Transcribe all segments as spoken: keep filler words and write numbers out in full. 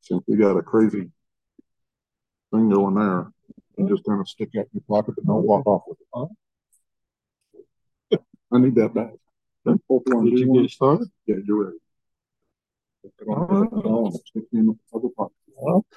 Since we got a crazy thing going there, you just kind of stick that in your pocket and don't walk off with it. Huh? I need that back. Then fourth one, did you get it started? Yeah, you're ready. Oh, stick it in the other pocket. Well,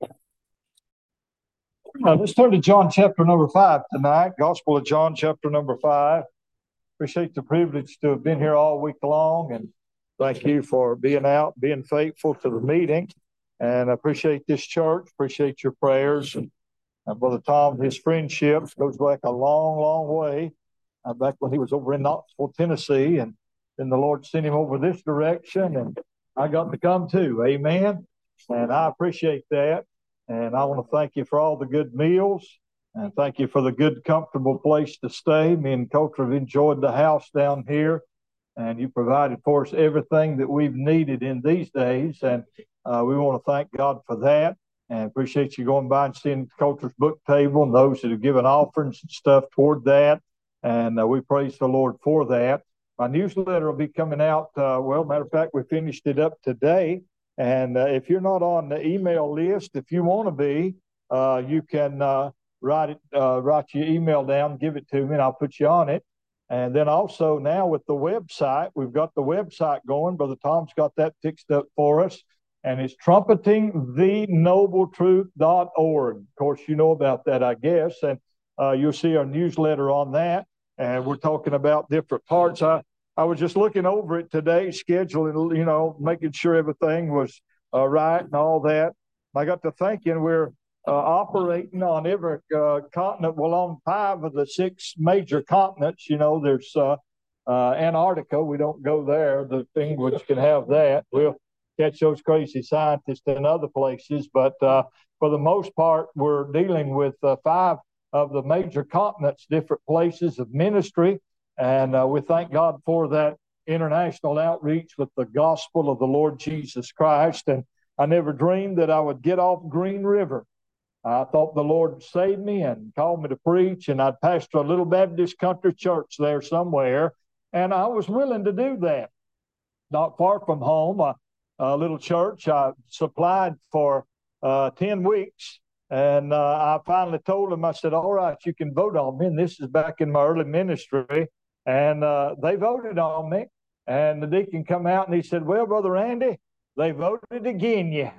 now let's turn to John chapter number five tonight. Gospel of John chapter number five. Appreciate the privilege to have been here all week long, and thank you for being out, being faithful to the meeting. And I appreciate this church, appreciate your prayers. And uh, Brother Tom, his friendship goes back a long, long way. Uh, back when he was over in Knoxville, Tennessee, and then the Lord sent him over this direction, and I got to come too. Amen. And I appreciate that. And I want to thank you for all the good meals, and thank you for the good, comfortable place to stay. Me and Coach have enjoyed the house down here, and you provided for us everything that we've needed in these days. And uh, we want to thank God for that, and appreciate you going by and seeing Coach's book table and those that have given offerings and stuff toward that. And uh, we praise the Lord for that. My newsletter will be coming out. Uh, well, matter of fact, we finished it up today. And uh, if you're not on the email list, if you want to be, uh, you can uh, write it, uh, write your email down, give it to me, and I'll put you on it. And then also now with the website, we've got the website going. Brother Tom's got that fixed up for us. And it's trumpeting the noble truth dot org. Of course, you know about that, I guess. And uh, you'll see our newsletter on that. And we're talking about different parts. I, I was just looking over it today, scheduling, you know, making sure everything was uh, right and all that. I got to thinking we're uh, operating on every uh, continent. Well, on five of the six major continents, you know, there's uh, uh, Antarctica. We don't go there. The Penguins can have that. We'll catch those crazy scientists in other places. But uh, for the most part, we're dealing with uh, five of the major continents, different places of ministry. And uh, we thank God for that international outreach with the gospel of the Lord Jesus Christ. And I never dreamed that I would get off Green River. I thought the Lord saved me and called me to preach, and I'd pastor a little Baptist country church there somewhere. And I was willing to do that. Not far from home, a, a little church I supplied for uh, ten weeks. And uh, I finally told them, I said, all right, you can vote on me. And this is back in my early ministry. And uh, they voted on me. And the deacon come out and he said, well, Brother Randy, they voted again you.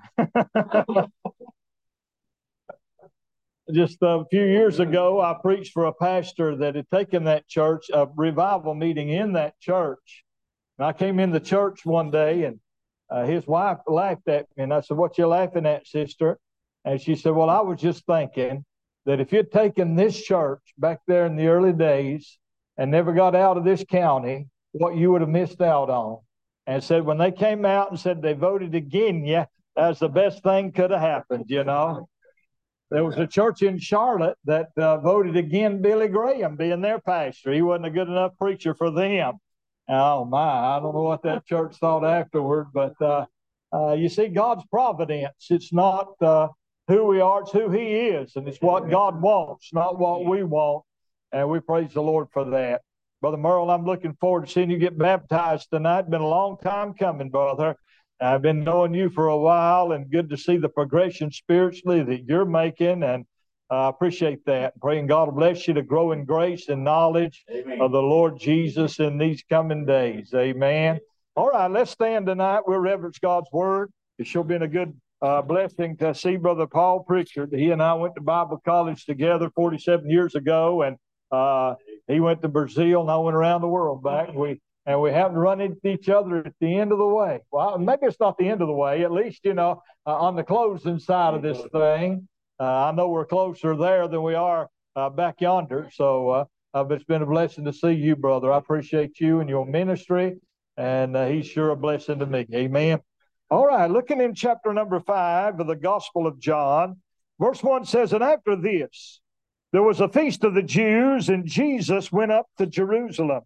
Just a few years ago, I preached for a pastor that had taken that church, a revival meeting in that church. And I came in the church one day, and uh, his wife laughed at me. And I said, what you laughing at, sister? And she said, well, I was just thinking that if you'd taken this church back there in the early days and never got out of this county, what you would have missed out on. And said, when they came out and said they voted again, yeah, that's the best thing could have happened, you know. There was a church in Charlotte that uh, voted again Billy Graham being their pastor. He wasn't a good enough preacher for them. Oh, my, I don't know what that church thought afterward, but uh, uh, you see, God's providence, it's not uh, who we are, it's who he is, and it's what God wants, not what we want, and we praise the Lord for that. Brother Merle, I'm looking forward to seeing you get baptized tonight. Been a long time coming, brother. I've been knowing you for a while, and good to see the progression spiritually that you're making, and I uh, appreciate that. Praying God will bless you to grow in grace and knowledge Amen. Of the Lord Jesus in these coming days. Amen. All right, let's stand tonight. We'll reverence God's word. It sure been a good uh, blessing to see Brother Paul Pritchard. He and I went to Bible college together forty-seven years ago, and uh, he went to Brazil, and I went around the world back. We And we haven't run into each other at the end of the way. Well, maybe it's not the end of the way. At least, you know, uh, on the closing side of this thing, uh, I know we're closer there than we are uh, back yonder. So uh, uh, it's been a blessing to see you, brother. I appreciate you and your ministry, and uh, he's sure a blessing to me. Amen. All right, looking in chapter number five of the Gospel of John, verse one says, and after this, there was a feast of the Jews, and Jesus went up to Jerusalem.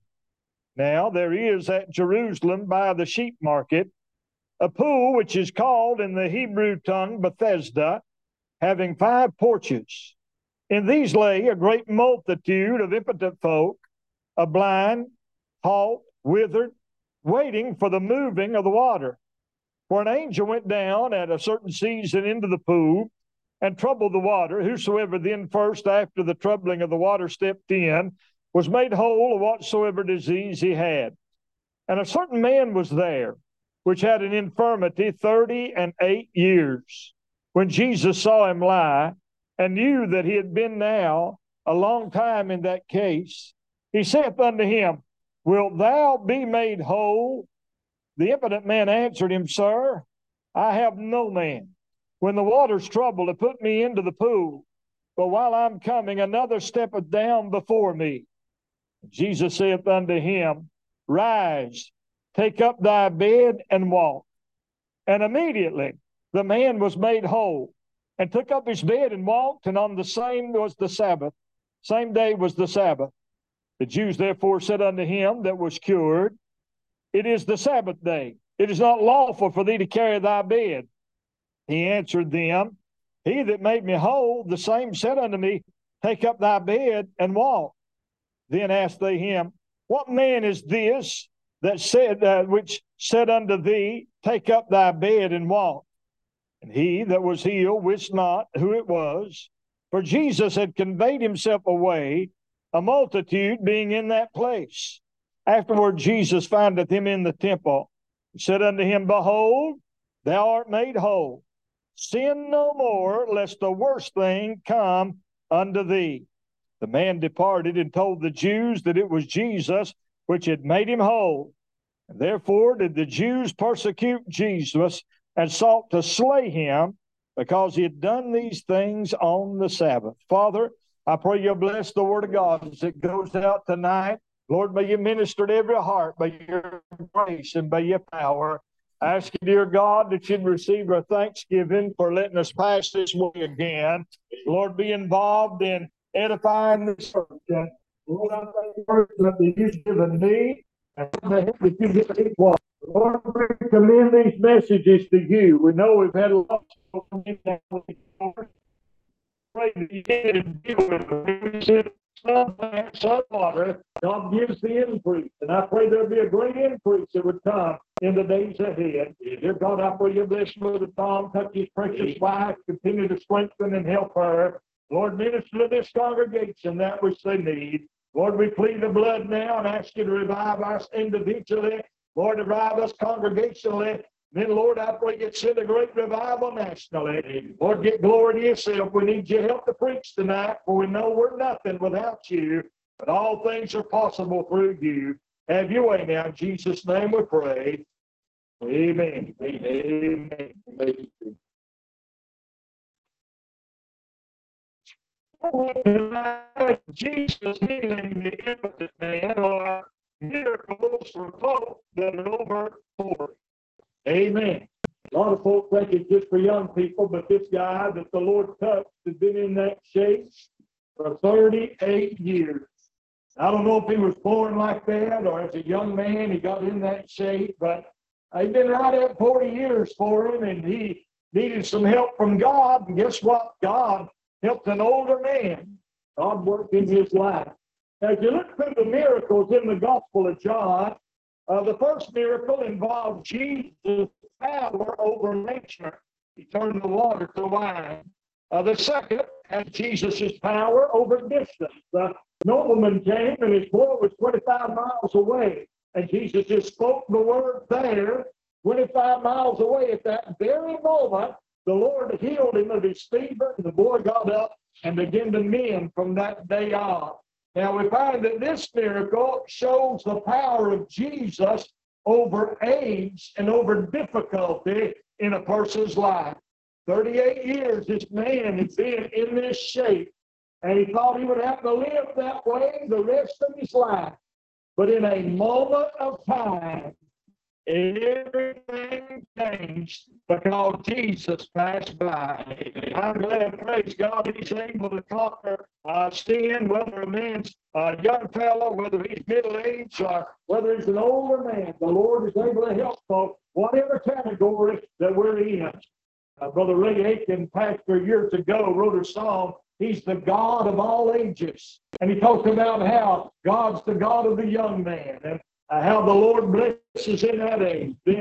Now there is at Jerusalem by the sheep market a pool which is called in the Hebrew tongue Bethesda, having five porches. In these lay a great multitude of impotent folk, a blind, halt, withered, waiting for the moving of the water. For an angel went down at a certain season into the pool and troubled the water. Whosoever then first after the troubling of the water stepped in was made whole of whatsoever disease he had. And a certain man was there, which had an infirmity thirty and eight years. When Jesus saw him lie, and knew that he had been now a long time in that case, he saith unto him, Wilt thou be made whole? The impotent man answered him, Sir, I have no man, when the water's troubled, to put me into the pool. But while I'm coming, another steppeth down before me. Jesus saith unto him, Rise, take up thy bed, and walk. And immediately the man was made whole, and took up his bed and walked, and on the same was the Sabbath. Same day was the Sabbath. The Jews therefore said unto him that was cured, It is the Sabbath day. It is not lawful for thee to carry thy bed. He answered them, He that made me whole, the same said unto me, Take up thy bed and walk. Then asked they him, What man is this that said, uh, which said unto thee, Take up thy bed and walk? And he that was healed wist not who it was, for Jesus had conveyed himself away, a multitude being in that place. Afterward Jesus findeth him in the temple, and said unto him, Behold, thou art made whole. Sin no more, lest the worst thing come unto thee. The man departed and told the Jews that it was Jesus which had made him whole. And therefore did the Jews persecute Jesus, and sought to slay him, because he had done these things on the Sabbath. Father, I pray you'll bless the word of God as it goes out tonight. Lord, may you minister to every heart by your grace and by your power. I ask you, dear God, that you'd receive our thanksgiving for letting us pass this way again. Lord, be involved in edifying the church. Lord, I thank you that you've given me, and that you give equal. Lord, we commend these messages to you. We know we've had a lot of people. Pray that you get and deal with them. Some plant, some water, God gives the increase. And I pray there'll be a great increase that would come in the days ahead. Dear God, I pray you bless Brother Tom, touch his precious wife, continue to strengthen and help her. Lord, minister to this congregation that which they need. Lord, we plead the blood now and ask you to revive us individually. Lord, revive us congregationally. Then, Lord, I pray you send a great revival nationally. Lord, get glory to yourself. We need your help to preach tonight, for we know we're nothing without you, but all things are possible through you. Have your way now. In Jesus' name we pray. Amen. Amen. Amen. Jesus healing the impotent man are miracles for folk that are over forty. Amen. A lot of folks think it's just for young people, but this guy that the Lord touched has been in that shape for thirty-eight years. I don't know if he was born like that or as a young man he got in that shape, but he's been right at forty years for him, and he needed some help from God. And guess what? God helped an older man. God worked in his life. Now, if you look through the miracles in the Gospel of John, uh, the first miracle involved Jesus' power over nature. He turned the water to wine. Uh, the second had Jesus' power over distance. The nobleman came, and his boy was twenty-five miles away. And Jesus just spoke the word there, twenty-five miles away. At that very moment, the Lord healed him of his fever, and the boy got up and began to mend from that day on. Now we find that this miracle shows the power of Jesus over age and over difficulty in a person's life. thirty-eight years this man had been in this shape, and he thought he would have to live that way the rest of his life. But in a moment of time, everything changed because Jesus passed by. I'm glad, praise God, he's able to conquer uh, sin, whether a man's a young fellow, whether he's middle-aged, or whether he's an older man. The Lord is able to help folks, whatever category that we're in. Uh, Brother Ray Aiken, pastor years ago, wrote a song, He's the God of all ages. And he talked about how God's the God of the young man, and uh, how the Lord blesses in that age. Then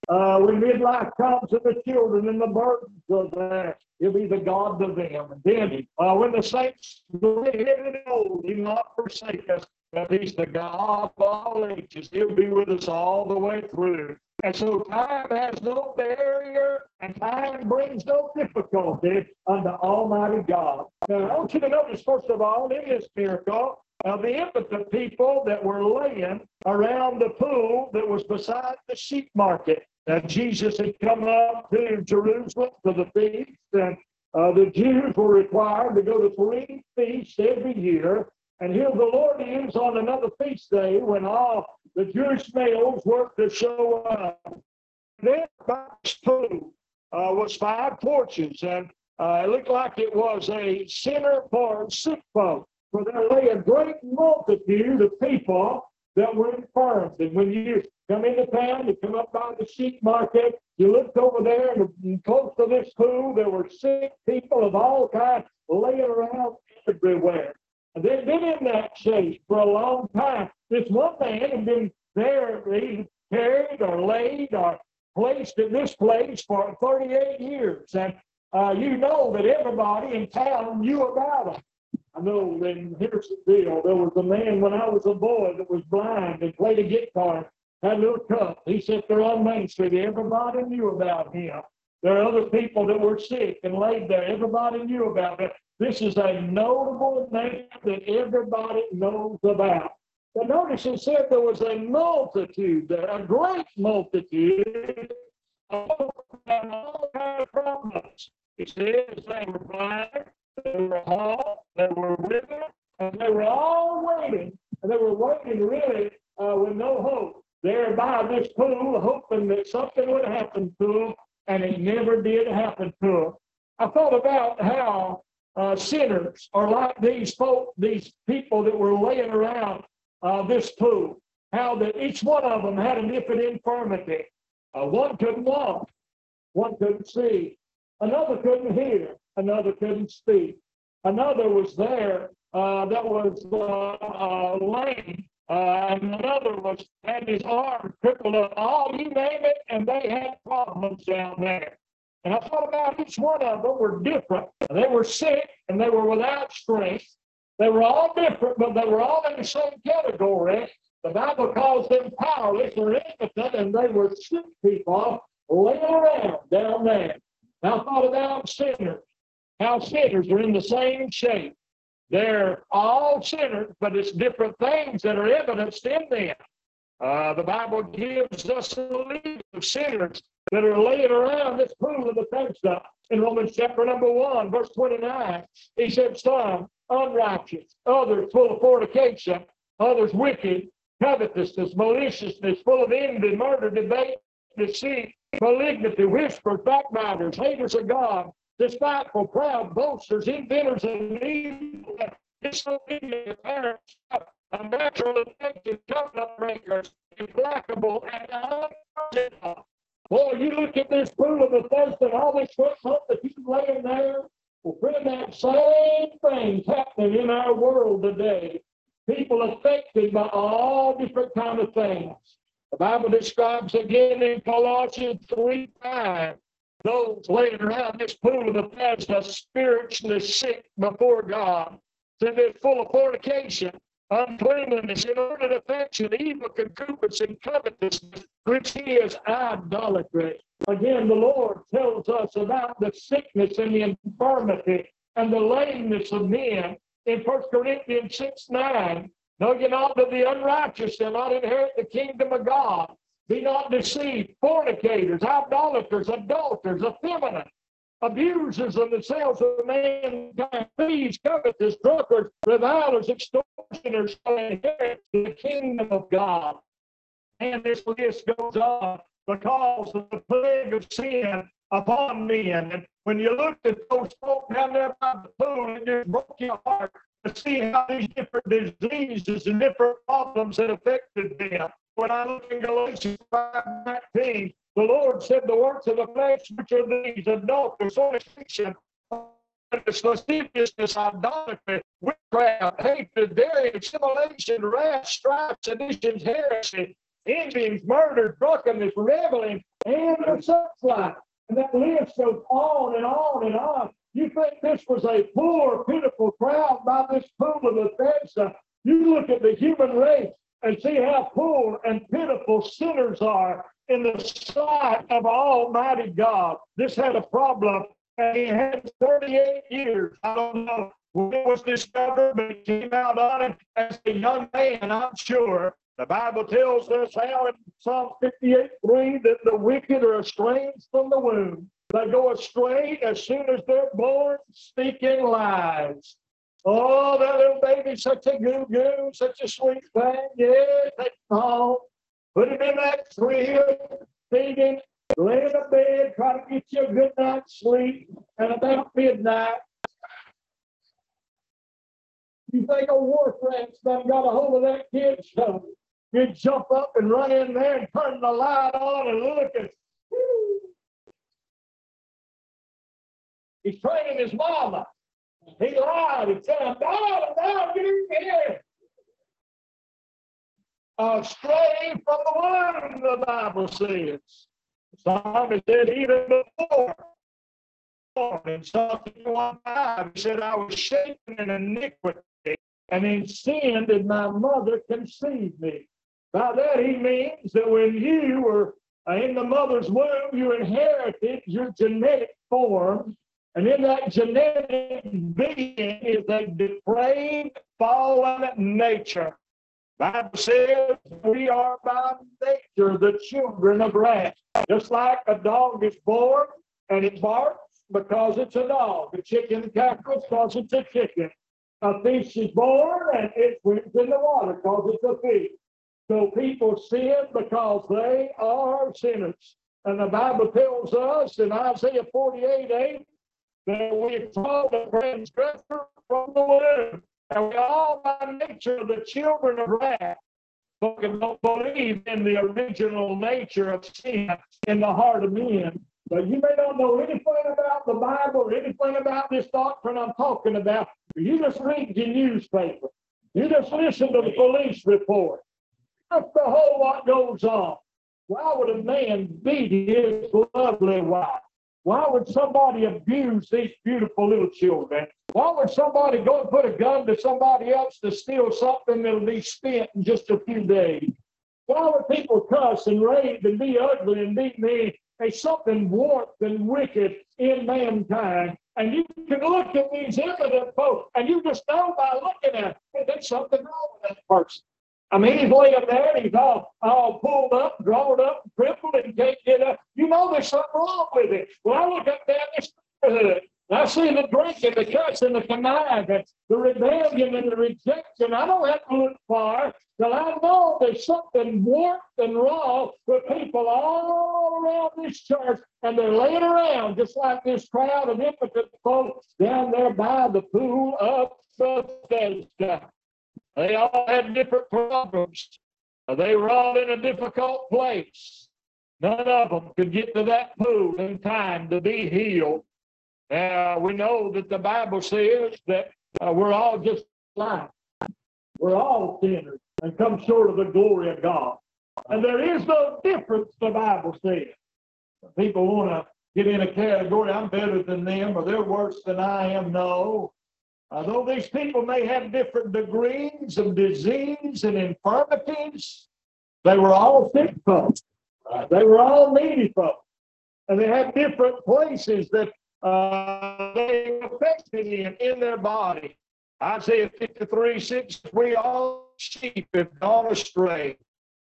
Uh, when midlife comes and the children and the burdens are there, he'll be the God of them. And then uh, when the saints live and old, he'll not forsake us, but he's the God of all ages. He'll be with us all the way through. And so time has no barrier, and time brings no difficulty unto Almighty God. Now, I want you to notice, first of all, in this miracle, uh, the impotent people that were laying around the pool that was beside the sheep market. Now, Jesus had come up to Jerusalem for the feast, and uh, the Jews were required to go to three feasts every year. And here the Lord is on another feast day when all the Jewish males were to show up. Then by this pool uh, was five torches, and uh, it looked like it was a center for sick folk. For there lay a great multitude of people that were infirmed. And when you come into town, you come up by the sheep market, you looked over there, and close to this pool, there were sick people of all kinds laying around everywhere. And they'd been in that shape for a long time. This one man had been there, he carried or laid or placed in this place for thirty-eight years. And uh, you know that everybody in town knew about him. I know, and here's the deal. There was a man when I was a boy that was blind and played a guitar, had a little cup. He sat there on Main Street. Everybody knew about him. There are other people that were sick and laid there. Everybody knew about it. This is a notable name that everybody knows about. But notice it said there was a multitude there, a great multitude of all kinds of problems. It says they were blind, they were halt, they were withered, and they were all waiting. And they were waiting really uh, with no hope. There by this pool, hoping that something would happen to them, and it never did happen to them. I thought about how Uh, sinners are like these folk, these people that were laying around uh, this pool. How that each one of them had a different infirmity. Uh, one couldn't walk, one couldn't see, another couldn't hear, another couldn't speak, another was there uh, that was uh, uh, lame, uh, and another was had his arm crippled up. All you name it, and they had problems down there. And I thought about each one of them were different. They were sick and they were without strength. They were all different, but they were all in the same category. The Bible calls them powerless or impotent, and they were sick people laying around down there. Now I thought about sinners, how sinners are in the same shape. They're all sinners, but it's different things that are evidenced in them. Uh, the Bible gives us a list of sinners that are laying around this pool of Bethesda. In Romans chapter number one, verse twenty-nine, he said, some unrighteous, others full of fornication, others wicked, covetousness, maliciousness, full of envy, murder, debate, deceit, malignity, whisperers, backbiters, haters of God, despiteful, proud, boasters, inventors of evil, disobedient parents, unnatural affection, covenant breakers, implacable, and unmerciful. Boy, you look at this pool of Bethesda and all this footnote that he's laying there. Well, friend, that same thing's happening in our world today. People affected by all different kind of things. The Bible describes again in Colossians three five, those laying around this pool of Bethesda spiritually sick before God. So they're full of fornication, uncleanliness, inordinate affection, evil concupiscence, covetousness, which is idolatry. Again, the Lord tells us about the sickness and the infirmity and the lameness of men in First Corinthians six nine. Know ye not that the unrighteous shall not inherit the kingdom of God? Be not deceived, fornicators, idolaters, adulterers, effeminate, abusers of themselves of mankind, thieves, covetous, drunkards, revilers, extortioners shall inherit the kingdom of God. And this list goes on because of the plague of sin upon men. And when you looked at those folk down there by the pool, it just broke your heart to see how these different diseases and different problems had affected them. When I look in Galatians five nineteen, the Lord said the works of the flesh, which are these: adultery, fornication, lasciviousness, idolatry, witchcraft, hatred, variance, assimilation, wrath, strife, seditions, heresy, Indians, murder, drunkenness, reveling, and the such like. And that list goes on and on and on. You think this was a poor, pitiful crowd by this pool of Bethesda? You look at the human race and see how poor and pitiful sinners are in the sight of Almighty God. This had a problem, and he had thirty-eight years. I don't know when it was discovered, but it came out on it as a young man, I'm sure. The Bible tells us how in Psalm fifty-eight three that the wicked are estranged from the womb. They go astray as soon as they're born, speaking lies. Oh, that little baby's such a goo-goo, such a sweet thing. Yes, take him home. Put him in that crib, feed him, lay in the bed, try to get you a good night's sleep. And about midnight, you think a war rat's done got a hold of that kid's shoulder. He'd jump up and run in there and turn the light on and look and whoo. He's training his mama. He lied. He said, I'm down, I'm down, get in here. Uh, stray from the womb, the Bible says. Some said even before. In Psalm fifty-one five, he said, I was shapen in iniquity, and in sin did my mother conceive me. By that he means that when you were in the mother's womb, you inherited your genetic form, and in that genetic being is a depraved, fallen nature. The Bible says we are by nature the children of wrath. Just like a dog is born and it barks because it's a dog. A chicken cackles because it's a chicken. A fish is born and it swims in the water because it's a fish. So people sin because they are sinners. And the Bible tells us in Isaiah forty-eight eight that we called the transgressor from the womb. And we all by nature the children of wrath. But we don't believe in the original nature of sin in the heart of men. But you may not know anything about the Bible or anything about this doctrine I'm talking about. You just read the newspaper. You just listen to the police report. That's the whole what goes on. Why would a man beat his lovely wife? Why would somebody abuse these beautiful little children? Why would somebody go and put a gun to somebody else to steal something that'll be spent in just a few days? Why would people cuss and rape and be ugly and be mean? There's something warped and wicked in mankind. And you can look at these evident folks, and you just know by looking at them, there's something wrong with that person. I mean, he's laying there, and he's all, all pulled up, drawn up, crippled, and can't get up. You know there's something wrong with it. Well, I look up there in this neighborhood, and I see the drinking, the cussing, the conniving, the rebellion, and the rejection. I don't have to look far till I know there's something warped and wrong with people all around this church, and they're laying around just like this crowd of impotent folks down there by the pool of Bethesda. They all had different problems. They were all in a difficult place. None of them could get to that pool in time to be healed. Uh, we know that the Bible says that uh, we're all just like. We're all sinners and come short of the glory of God. And there is no difference, the Bible says. People want to get in a category, I'm better than them, or they're worse than I am. No. Although these people may have different degrees of disease and infirmities, they were all sick folks. Uh, they were all needy folks. And they had different places that uh, they affected in, in their body. Isaiah fifty-three six, we all sheep have gone astray.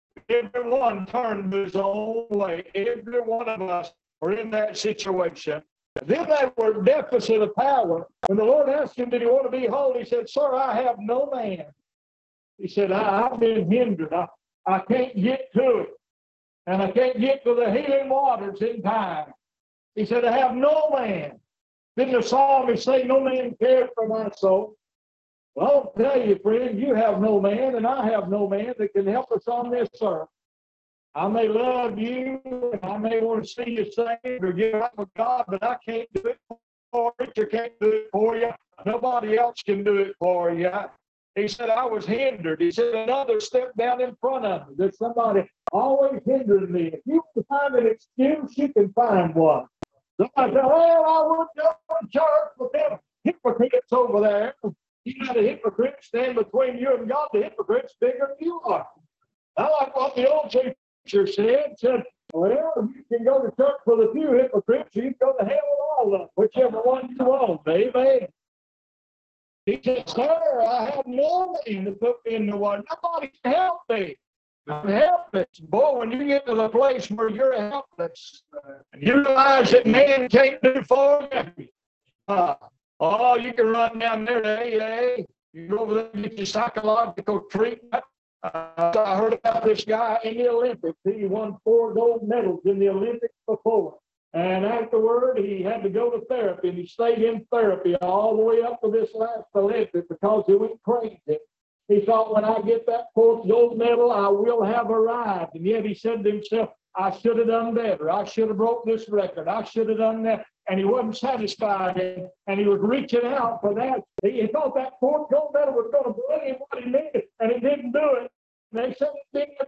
Everyone turned his own way. Every one of us are in that situation. Then they were deficit of power. When the Lord asked him, did he want to be whole? He said, sir, I have no man. He said, I, I've been hindered. I, I can't get to it. And I can't get to the healing waters in time. He said, I have no man. Didn't the psalmist say, no man cared for my soul? Well, I'll tell you, friend, you have no man, and I have no man that can help us on this earth. I may love you, and I may want to see you saved or give up with God, but I can't do it for you. You can't do it for you. Nobody else can do it for you. He said, I was hindered. He said, another stepped down in front of me. There's somebody always hindering me. If you can find an excuse, you can find one. Somebody said, well, I wouldn't go to church with them hypocrites over there. You got a hypocrite stand between you and God. The hypocrite's bigger than you are. I like what the old teacher said. Said, well, you can go to church with a few hypocrites, you can go to hell with all of them, whichever one you want, amen. He said, sir, I have no man to put me in the water. Nobody can help me. I'm helpless. Boy, when you get to the place where you're helpless, you realize that man can't do for you. Uh, oh, you can run down there to A A. You go over there and get your psychological treatment. Uh, I heard about this guy in the Olympics. He won four gold medals in the Olympics before. And afterward, he had to go to therapy, and he stayed in therapy all the way up to this last Olympics because he went crazy. He thought, when I get that fourth gold medal, I will have arrived. And yet he said to himself, I should have done better. I should have broke this record. I should have done that. And he wasn't satisfied, and, and he was reaching out for that. He, he thought that fourth gold medal was going to bring him what he needed, and he didn't do it. And they said he didn't.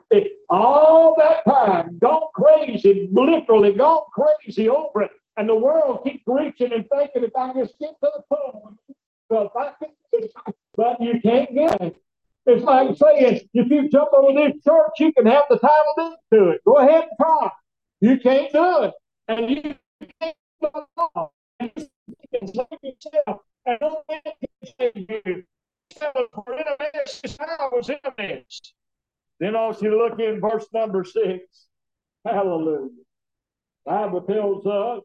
All that time, gone crazy, literally gone crazy over it. And the world keeps reaching and thinking, if I just get to the phone, so if I can, but you can't get it. It's like saying, if you jump over this church, you can have the title deed to it. Go ahead and try. You can't do it. And you can't do it. And you can save yourself. And no man can save you. So, we're in a mess. This house was in a mess. Then also you look in verse number six. Hallelujah. The Bible tells us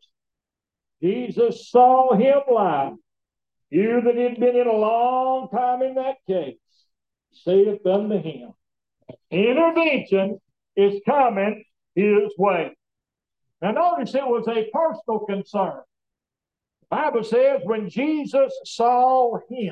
Jesus saw him lying. You that had been in a long time in that case, saith unto him, intervention is coming his way. Now notice it was a personal concern. The Bible says when Jesus saw him.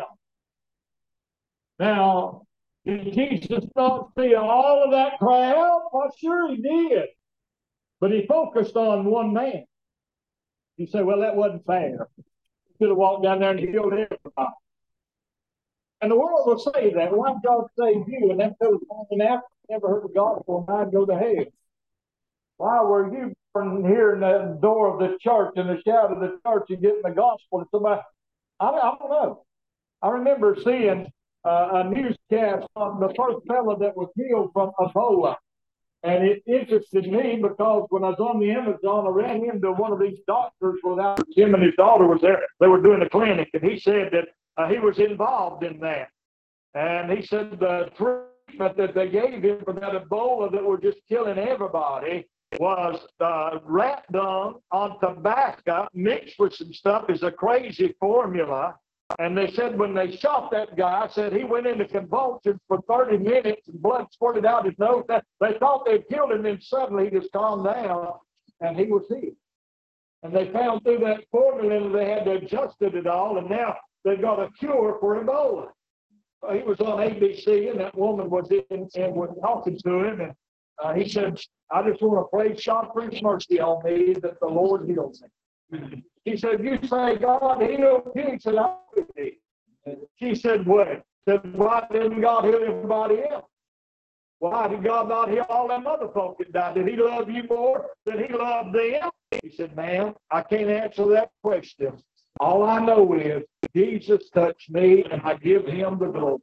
Now, did Jesus not see all of that crowd? Well, sure he did. But he focused on one man. You say, well, that wasn't fair. He could have walked down there and healed everybody. And the world will say that. Why did God save you? And that goes on in Africa. Never heard the gospel, and I'd go to hell. Why were you here in the door of the church, in the shadow of the church, and getting the gospel to somebody? I, I don't know. I remember seeing uh, a newscast on the first fellow that was healed from Ebola. And it interested me because when I was on the Amazon, I ran into one of these doctors without him and his daughter was there. They were doing a clinic, and he said that uh, he was involved in that. And he said the treatment that they gave him for that Ebola that were just killing everybody was uh, rat dung on tobacco mixed with some stuff. Is a crazy formula. And they said when they shot that guy, said he went into convulsions for thirty minutes and blood squirted out his nose. They thought they'd killed him, and suddenly he just calmed down and he was healed. And they found through that formula they had adjusted it all, and now they've got a cure for Ebola. Uh, he was on A B C, and that woman was in and was talking to him, and uh, he said, I just want to pray shot for his mercy on me that the Lord heals me. He said, you say God healed you? He said, I did. She said, what? Said, why didn't God heal everybody else? Why did God not heal all them other folk that died? Did he love you more than he loved them? He said, ma'am, I can't answer that question. All I know is Jesus touched me, and I give him the glory.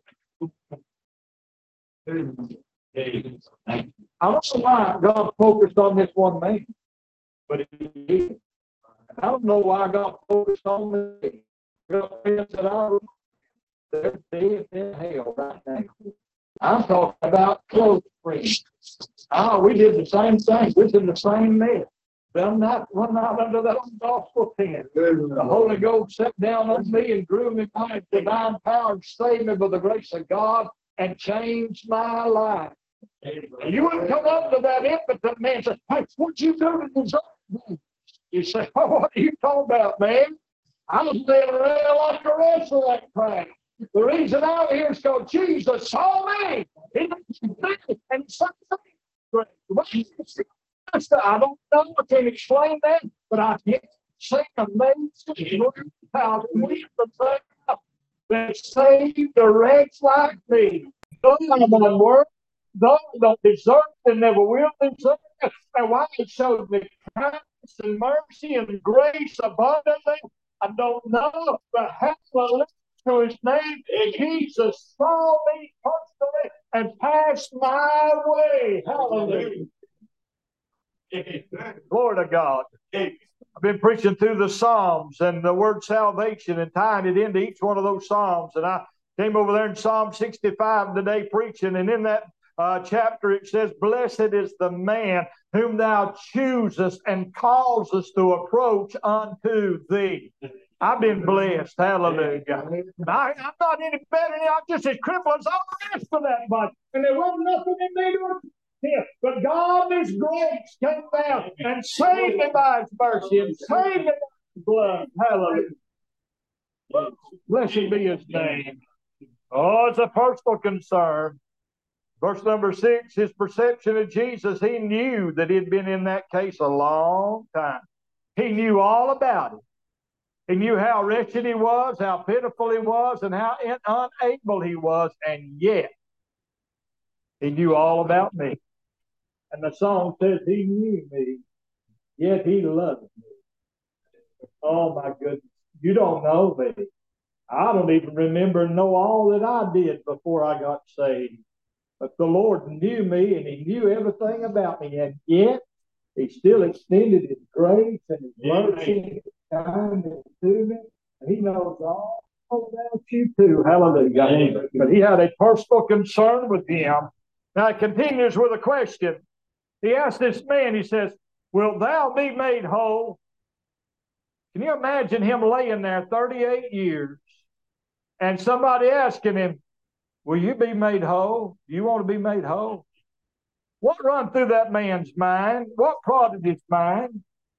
I don't know why God focused on this one man, but he did. I don't know why God focused on me. God said, I they're dead in hell right now. I'm talking about close friends. Oh, we did the same thing. We did the same mess. But I'm not, I'm not under that gospel tent. The Holy Ghost sat down on me and drew me by His divine power and saved me by the grace of God and changed my life. And you wouldn't come up to that impotent man and say, hey, what'd you do to this? You say, oh, what are you talking about, man? I was living around like the rest of that crowd. The reason I'm here is because Jesus saw me. He and something. I don't know. I can't explain that, but I can't say amazing how we that that saved a wretch like me. Though I'm unworthy, though I don't deserve and never will deserve it, and why He showed me kindness and mercy and grace abundantly, I don't know, but hallelujah to His name. And Jesus saw me personally and passed my way. Hallelujah. Glory to God. I've been preaching through the Psalms and the word salvation and tying it into each one of those Psalms. And I came over there in Psalm sixty-five today preaching, and in that uh, chapter it says, "Blessed is the man whom thou choosest and causest to approach unto thee." I've been blessed. Hallelujah. I, I'm not any better than I'm just as crippled as all the rest of that bunch. And there wasn't nothing in me to him. But God, His grace came down and saved me by His mercy and saved me by His blood. Hallelujah. Blessed be His name. Oh, it's a personal concern. Verse number six, his perception of Jesus, he knew that he'd been in that case a long time. He knew all about it. He knew how wretched he was, how pitiful he was, and how unable he was, and yet He knew all about me. And the song says He knew me, yet He loved me. Oh, my goodness. You don't know me. I don't even remember know all that I did before I got saved. But the Lord knew me, and He knew everything about me, and yet He still extended His grace and His mercy and His kindness to me. And He knows all about you too. Hallelujah. Amen. But He had a personal concern with him. Now it continues with a question. He asked this man, he says, "Wilt thou be made whole?" Can you imagine him laying there thirty-eight years and somebody asking him, "Will you be made whole? Do you want to be made whole?" What run through that man's mind? What prodded his mind?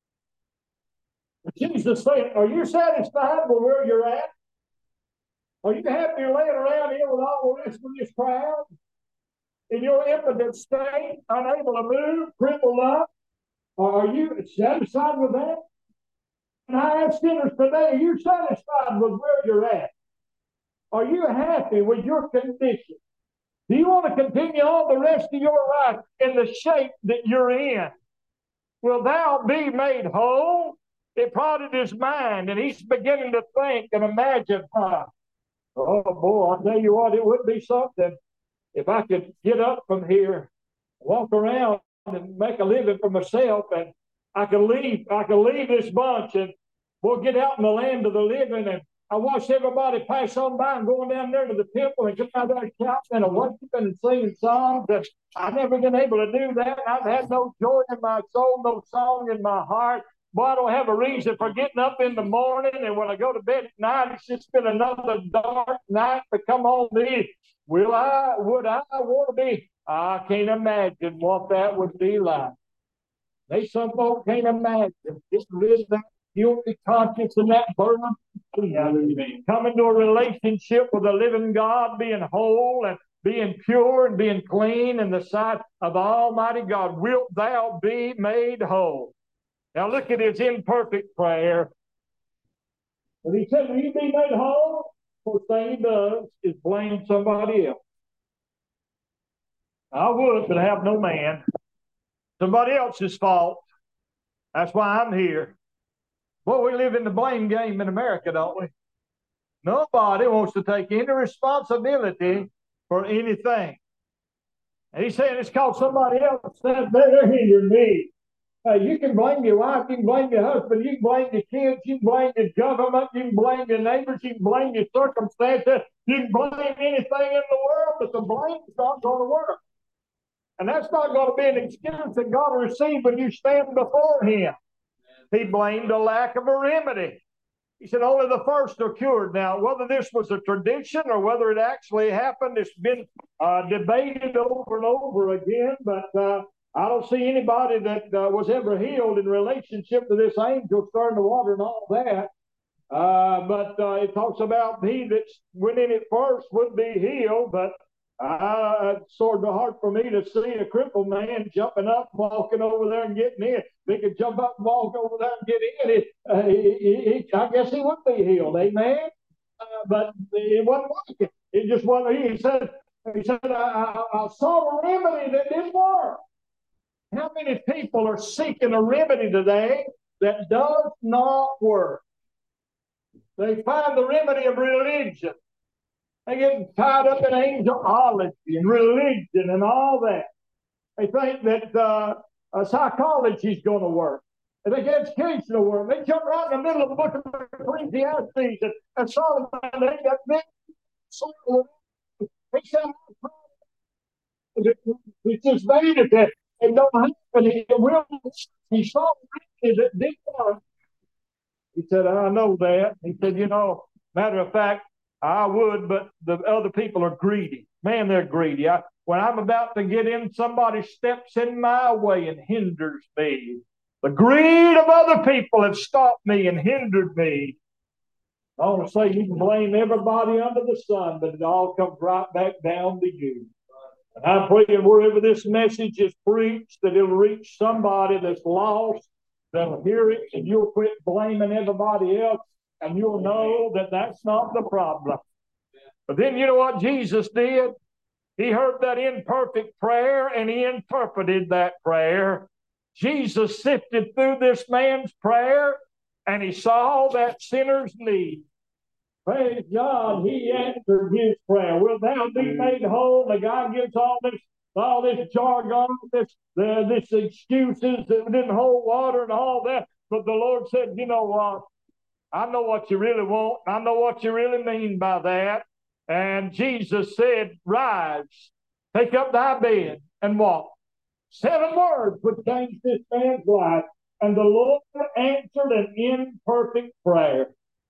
Jesus said, "Are you satisfied with where you're at? Are you happy laying around here with all the rest of this crowd? In your impotent state, unable to move, crippled up? Or are you satisfied with that?" And I ask sinners today, are you satisfied with where you're at? Are you happy with your condition? Do you want to continue on the rest of your life in the shape that you're in? Will thou be made whole? It prodded his mind, and he's beginning to think and imagine, huh? Oh, boy, I'll tell you what, it would be something if I could get up from here, walk around and make a living for myself, and I could leave, I could leave this bunch and we'll get out in the land of the living. And I watched everybody pass on by and going down there to the temple and come out there shouting and worshiping and singing songs. And I've never been able to do that. I've had no joy in my soul, no song in my heart. Boy, I don't have a reason for getting up in the morning, and when I go to bed at night, it's just been another dark night to come on me. Will I, would I want to be? I can't imagine what that would be like. They, some folk can't imagine just rid of that guilty conscience and that burden. Coming to a relationship with the living God, being whole and being pure and being clean in the sight of the Almighty God. Wilt thou be made whole? Now look at his imperfect prayer. When he said, "Will you be made whole?" the first thing he does is blame somebody else. I would, but I have no man. Somebody else's fault. That's why I'm here. Well, we live in the blame game in America, don't we? Nobody wants to take any responsibility for anything. And he's saying it's called somebody else that's better than me. Uh, you can blame your wife, you can blame your husband, you can blame your kids, you can blame your government, you can blame your neighbors, you can blame your circumstances, you can blame anything in the world, but the blame is not going to work. And that's not going to be an excuse that God will receive when you stand before Him. He blamed a lack of a remedy. He said only the first are cured. Now, whether this was a tradition or whether it actually happened, it's been uh, debated over and over again, but uh, I don't see anybody that uh, was ever healed in relationship to this angel stirring the water and all that. Uh, but uh, it talks about he that went in it first would be healed, but Uh, it's sort of hard for me to see a crippled man jumping up, walking over there and getting in. If he could jump up and walk over there and get in, it, uh, he, he, I guess he would be healed. Amen? uh, but it wasn't working. It just wasn't. He said, he said, I, I, I saw a remedy that didn't work. How many people are seeking a remedy today that does not work? They find the remedy of religion. They get tied up in angelology and religion and all that. They think that uh, uh, psychology is going to work. They think education will work. They jump right in the middle of the book of Ecclesiastes and, and Solomon. They got big. They said, it's just vanity. It don't happen. It will. He saw it didn't work. He said, I know that. He said, you know, matter of fact, I would, but the other people are greedy. Man, they're greedy. I, when I'm about to get in, somebody steps in my way and hinders me. The greed of other people have stopped me and hindered me. I want to say you can blame everybody under the sun, but it all comes right back down to you. And I'm praying wherever this message is preached, that it'll reach somebody that's lost, that'll hear it, and you'll quit blaming everybody else, and you'll know that that's not the problem. But then you know what Jesus did? He heard that imperfect prayer, and he interpreted that prayer. Jesus sifted through this man's prayer, and he saw that sinner's need. Praise God, he answered his prayer. Will thou be made whole? The guy gives all this, all this jargon, this, uh, this excuses that didn't hold water and all that. But the Lord said, you know what? I know what you really want. I know what you really mean by that. And Jesus said, rise, take up thy bed and walk. Seven words would change this man's life. And the Lord answered an imperfect prayer.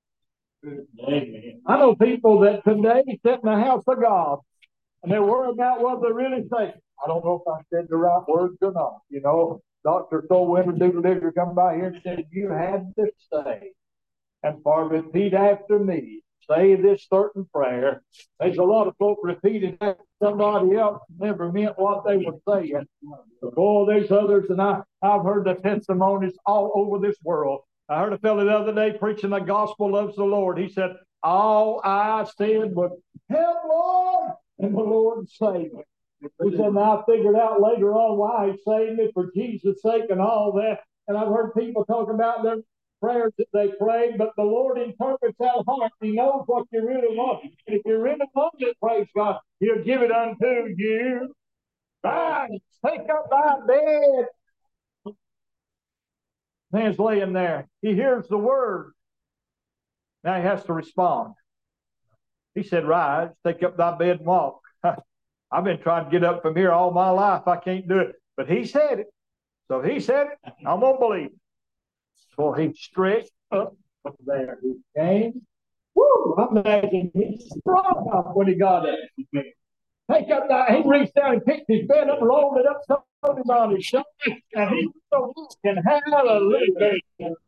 Amen. I know people that today sit in the house of God and they worry about what they really say. I don't know if I said the right words or not. You know, Doctor Winter Doodle come by here and said, you had to say, and for repeat after me, say this certain prayer. There's a lot of folk repeating after somebody else never meant what they were saying. But boy, there's others, and I, I've heard the testimonies all over this world. I heard a fellow the other day preaching the gospel loves the Lord. He said, all I said was, help, Lord, and the Lord saved me. He said, and I figured out later on why he saved me for Jesus' sake and all that. And I've heard people talk about their prayers that they prayed, but the Lord interprets our heart. He knows what you really want. And if you really want it, praise God, he'll give it unto you. Rise, take up thy bed. Man's laying there. He hears the word. Now he has to respond. He said, rise, take up thy bed and walk. I've been trying to get up from here all my life. I can't do it. But he said it. So he said it. I'm going to believe it. So he stretched up from there. He came. Woo! I imagine he sprung up when he got it. Take up that. He reached down and picked his bed up, rolled it up, put him on his shoulder, and he was walking. Hallelujah.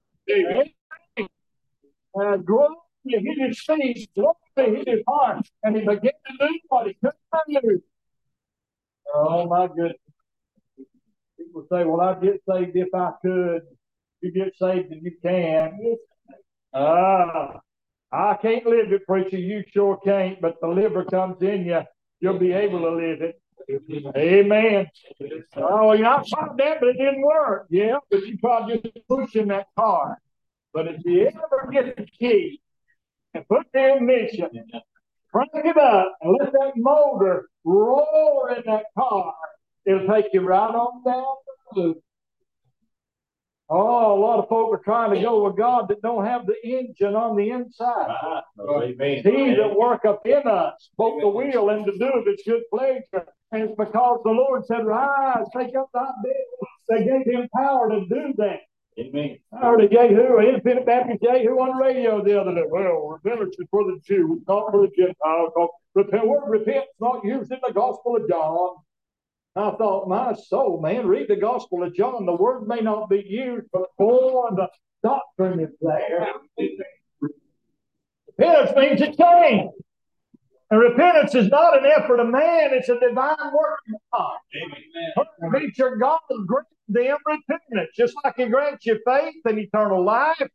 And glory hit his feet, glory hit his heart, and he began to do what he couldn't do. Oh, my goodness. People say, well, I'd get saved if I could. You get saved and you can. Ah, I can't live it, preacher. You sure can't, but the liver comes in you. You'll be able to live it. Amen. Oh, you know, I tried that, but it didn't work. Yeah, but you tried just pushing that car. But if you ever get the key and put the ignition, crank it up, and let that motor roar in that car, it'll take you right on down the loop. Oh, a lot of folk are trying to go with God that don't have the engine on the inside. It's He that worketh in us, both the will and to do of His good pleasure. And it's because the Lord said, rise, take up thy bed. They gave him power to do that. Amen. I heard a Jehu, an independent Baptist Jehu on the radio the other day. Well, repentance is for the Jews, not for the Gentiles. Repent, word repent is not used in the Gospel of John. I thought, my soul, man, read the Gospel of John. The word may not be used, but boy, the doctrine is there. Repentance means a change. And repentance is not an effort of man, it's a divine work of God. Amen. Feature God grants them repentance, just like He grants you faith and eternal life.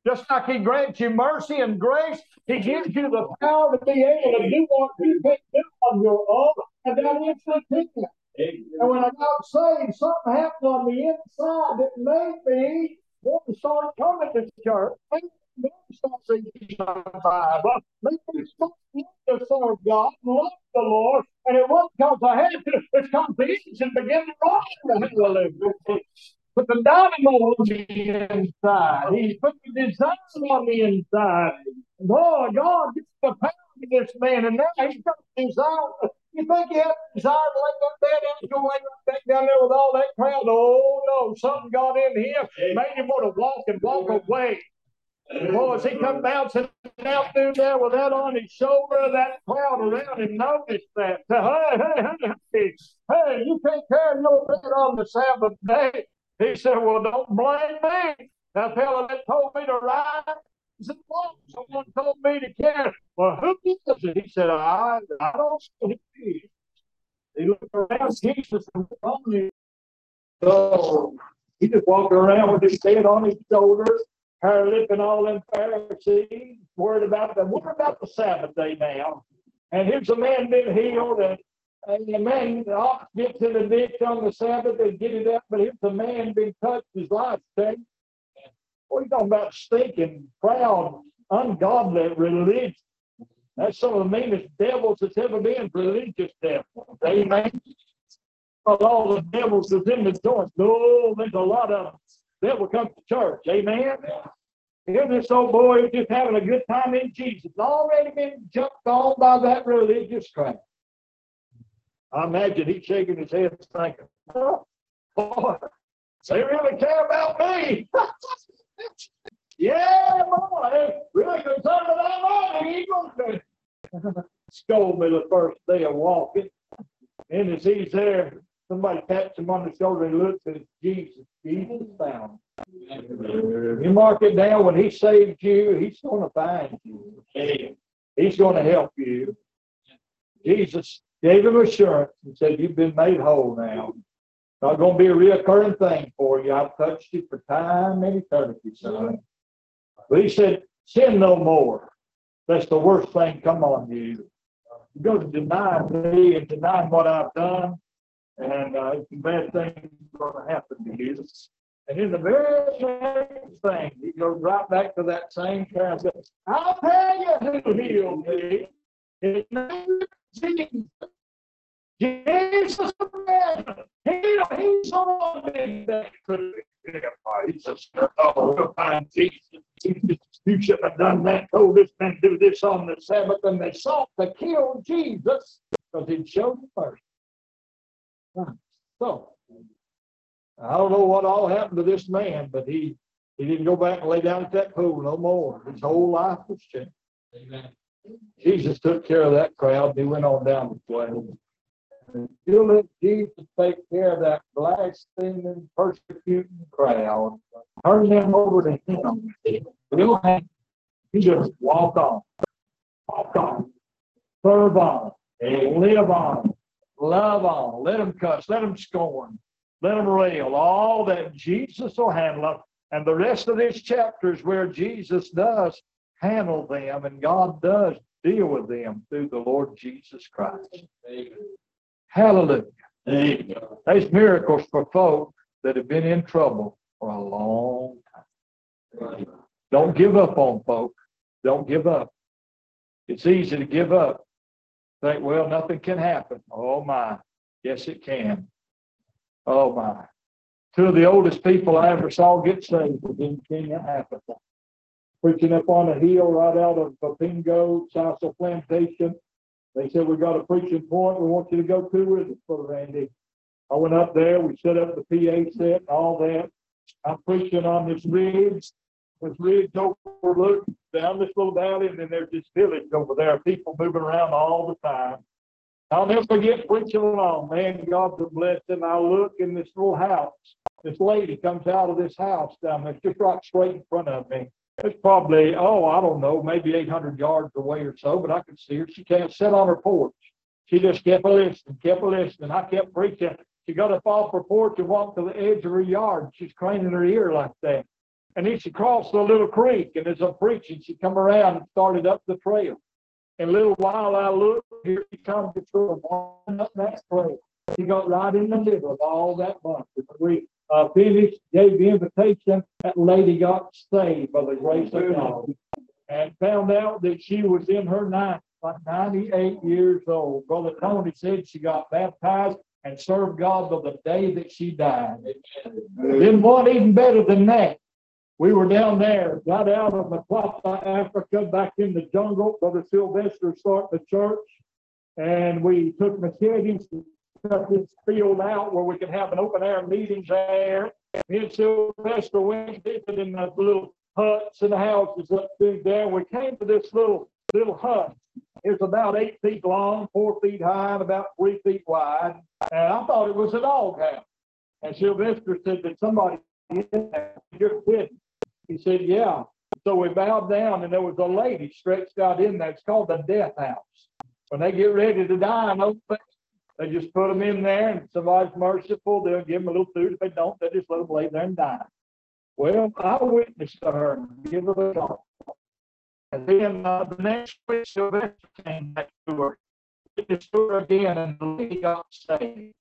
Just like He grants you mercy and grace, He gives you the power to be able to do what you can't do on your own, and that is the kingdom. And when I got saved, something happened on the inside that made me want to start coming to church. Made me start reading the Bible. Made me start to serve God and love the Lord. And it wasn't because I had to, it's because the engine began to run. Hallelujah. Put the dynamo on the inside. He put the design on the inside. Lord God, gets the power to this man, and now he's got a desire. You think he had a desire to lay that bed and go lay back down there with all that crowd? Oh no, something got in him, made him want to walk and walk away. Boy, as he come bouncing out through there with that on his shoulder, that crowd around him noticed that. Hey, hey, hey, hey, hey, you can't carry no bed on the Sabbath day. He said, well, don't blame me. That fellow that told me to ride, he said, well, someone told me to carry. Well, who is it? He said, I, I don't see who. He looked around, Jesus was on him. So he just walked around with his head on his shoulder, hair lipping all them Pharisees, worried about the, what about the Sabbath day now? And here's a man been healed, and, and the man, the ox gets in the ditch on the Sabbath, they get it up, but here's a man been touched, his life changed. What are you talking about stinking, proud, ungodly religion? That's some of the meanest devils that's ever been, religious devils. Amen. Of all the devils that's in the joints, no, there's a lot of them. That will come to church. Amen. Here's this old boy who's just having a good time in Jesus. Already been jumped on by that religious crowd. I imagine he's shaking his head thinking, oh, boy, they really care about me. Yeah, boy, they're really concerned about my eagles. Scold me the first day of walking. And as he's there, somebody taps him on the shoulder and looks at Jesus. Jesus found him. You mark it down, when he saved you, he's going to find you. He's going to help you. Jesus gave him assurance and said, you've been made whole now. Not going to be a reoccurring thing for you. I've touched you for time and eternity, son. But he said, sin no more. That's the worst thing come on you. You're going to deny me and deny what I've done. And uh, it's a bad thing going to happen to you. And in the very next thing, he goes right back to that same crowd and says, I'll tell you who healed me. His name is Jesus. Jesus of Nazareth. He, he's the one that could be. He's a oh, we'll find Jesus. Jesus. You shouldn't have done that. Told this man to do this on the Sabbath. And they sought to kill Jesus because he'd showed them mercy. So, I don't know what all happened to this man, but he, he didn't go back and lay down at that pool no more. His whole life was changed. Amen. Jesus took care of that crowd, and he went on down the way. And you let Jesus take care of that blaspheming, persecuting crowd. Turn them over to him. You just walk on. Walk on. Serve on. Live on. Love on. Let them cuss. Let them scorn. Let them rail. All that Jesus will handle them. And the rest of this chapter is where Jesus does handle them, and God does deal with them through the Lord Jesus Christ. Amen. Hallelujah. Amen. There's miracles for folk that have been in trouble for a long time. Don't give up on folk. Don't give up. It's easy to give up. Think, well, nothing can happen. Oh, my. Yes, it can. Oh, my. Two of the oldest people I ever saw get saved was in Kenya, Africa. Preaching up on a hill right out of Papingo, Salsa Plantation. They said, we got a preaching point we want you to go to with us, Brother Randy. I went up there. We set up the P A set and all that. I'm preaching on this ridge. This ridge overlooks down this little valley, and then there's this village over there. People moving around all the time. I'll never forget preaching along. Man, God's a blessing. I look in this little house. This lady comes out of this house down there, just right straight in front of me. It's probably, oh, I don't know, maybe eight hundred yards away or so, but I could see her. She can't sit on her porch. She just kept listening, kept listening. I kept preaching. She got up off her porch and walked to the edge of her yard. She's craning her ear like that. And then she crossed a little creek, and as I'm preaching, she come around and started up the trail. In a little while, I looked, here she comes to walking up that trail. She got right in the middle of all that bunch. We uh, finished, gave the invitation, that lady got saved by the grace of God, and found out that she was in her nineties, like ninety-eight years old. Brother Tony said she got baptized and served God till the day that she died. Then what even better than that? We were down there, got out of Makwapa, Africa, back in the jungle. Brother Sylvester started the church, and we took machetes and cut this field out where we could have an open air meeting there. Me and Sylvester went visited in the little huts and the houses up through there. We came to this little little hut. It was about eight feet long, four feet high, and about three feet wide. And I thought it was a dog house. And Sylvester said that somebody in there. You're kidding. He said, yeah. So we bowed down, and there was a lady stretched out in there. It's called the death house. When they get ready to die, no, they just put them in there, and if somebody's merciful, they'll give them a little food. If they don't, they just let them lay there and die. Well, I witnessed to her and give her the dog. And then uh, the next week, Sylvester came back to her. Witnessed to her again, and the lady got saved.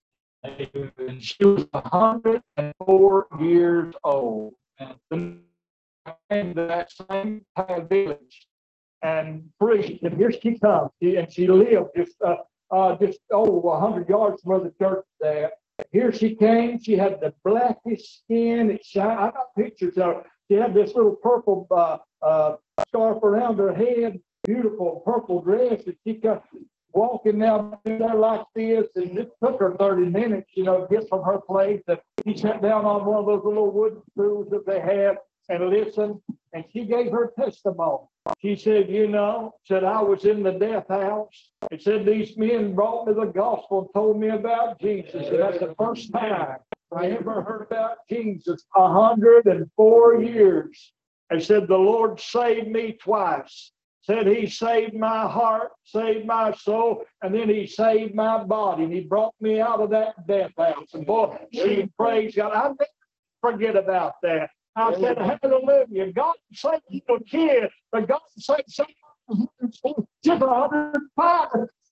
And she was one hundred four years old. And then I came to that same village and preached. And here she comes. She, and she lived just uh, uh, just over one hundred yards from where the church is there. Here she came. She had the blackest skin. It shined. I got pictures of her. She had this little purple uh, uh, scarf around her head, beautiful purple dress. And she got walking down there like this, and it took her thirty minutes, you know, to get from her place. And she sat down on one of those little wooden stools that they have and listened, and she gave her testimony. She said, you know, said I was in the death house. It said these men brought me the gospel and told me about Jesus. And that's the first time I ever heard about Jesus. one hundred four years. And said the Lord saved me twice. Said he saved my heart, saved my soul, and then he saved my body. And he brought me out of that death house. And boy, she praised God. I never forget about that. I said, hallelujah. God saved little kid, but God saved someone just one hundred five.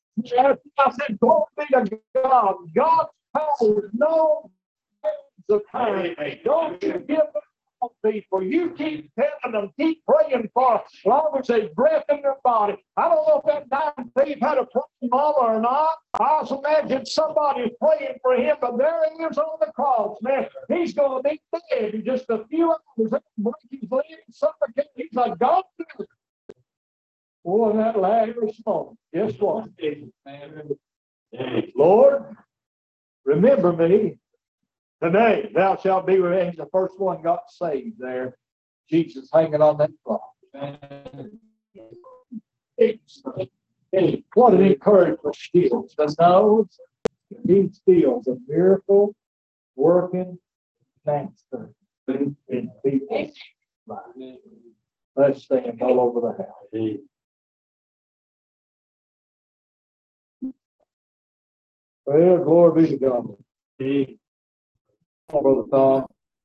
I said, glory be to God. God's power is no the time. Don't you give up on people. You keep telling them, keep praying for as long as there's breath in their body. I don't know if that dying thief had a praying mama or not. I was imagining somebody praying for him, but there he is on the cross, man. He's going to be dead in just a few hours. Break his leg, suffocate. He's a God. Boy, that last moment. Guess what? Lord, remember me. Today, thou shalt be with me. The first one got saved there. Jesus hanging on that cross. What an encouragement still to know he still a miracle working master in people's lives. Let's stand all over the house. Well, glory be to God. Brother Tom.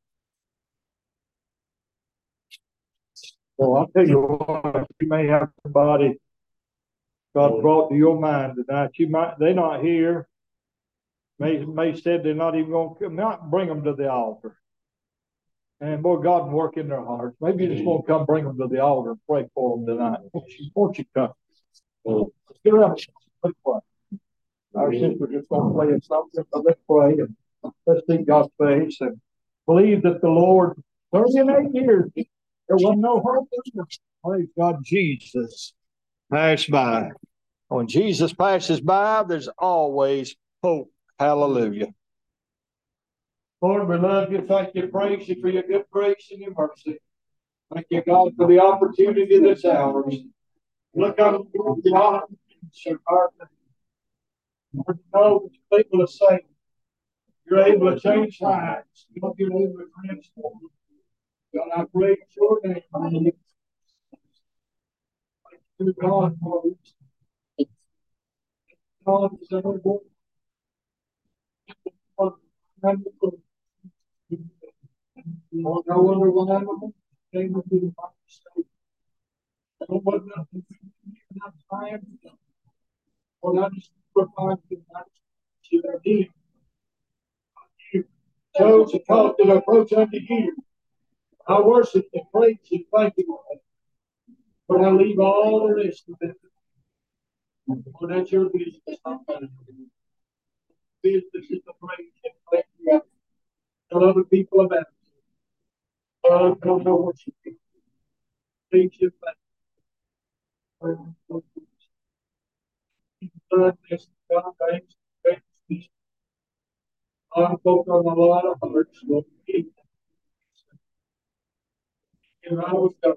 Well, I'll tell you what, you may have somebody God brought to your mind tonight. You might, they're not here. May, may said they're not even going to come out, bring them to the altar. And boy, God can work in their hearts. Maybe you just want to come bring them to the altar and pray for them tonight. Won't you come? Let's get around. Let's pray. Our sister just going to play us something, so let's pray and let's seek God's face and believe that the Lord, thirty-eight years, there wasn't no hope. Praise God, Jesus passed by. When Jesus passes by, there's always hope. Hallelujah. Lord, we love you. Thank you, praise you for your good grace and your mercy. Thank you, God, for the opportunity that's ours. Look up to God. Lord, know that you're able to save. You're able to change lives. You're able to transform. God, I praise your name. Thank you, God, for this. God is our Lord. Lord, no other one. They will be the state. So what nothing not time or not just provide the to their need. You chose to come to approach unto you. I worship and praise you, thank you, Lord. But I leave all the rest of it. For that's your business, not mine. Business is the praise and thank you. Tell other people about it. I don't know what you do. Please you thank you. Third, this God thanks, thanks. I'm focused on a lot of hearts. Lord. And I was the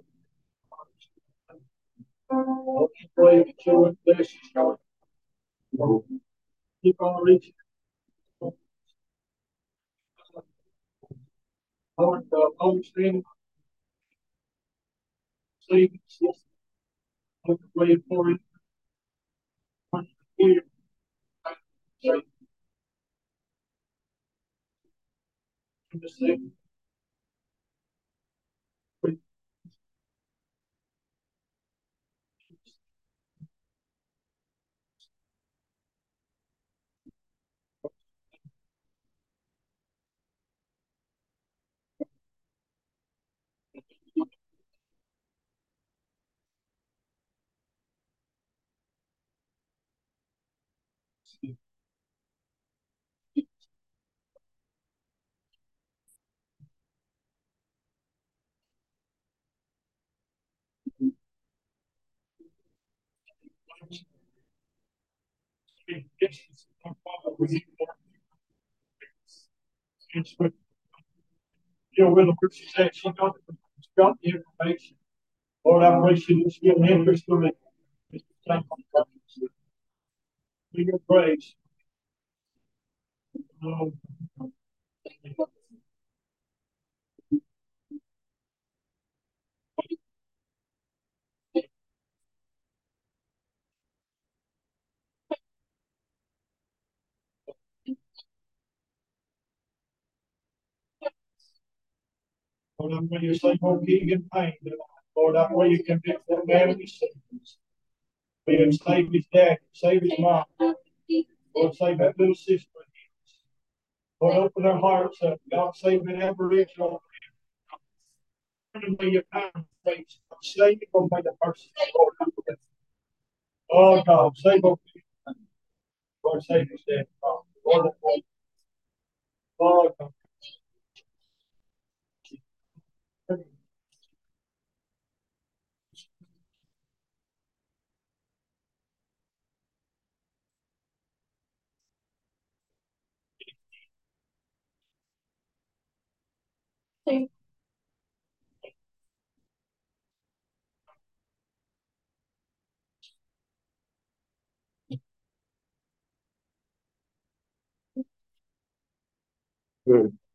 I'll pray that you would bless you, God. Keep on reaching. Lord, uh, understand, saving system. Look the way for it. Here. In the same. You know, when the person said she got, she got the information. Lord, I pray she was giving interest to it. We give praise. Um, Lord, I pray you save on Keegan Payne. Lord, I pray you convict that man of his sins. May you save his dad, save his mom. Lord, save that little sister. Lord, open their hearts up. God, save an Aboriginal. May your power face. Save them by the person. Lord, oh God, save them. Lord, save his dad. Lord, Lord, God. Good.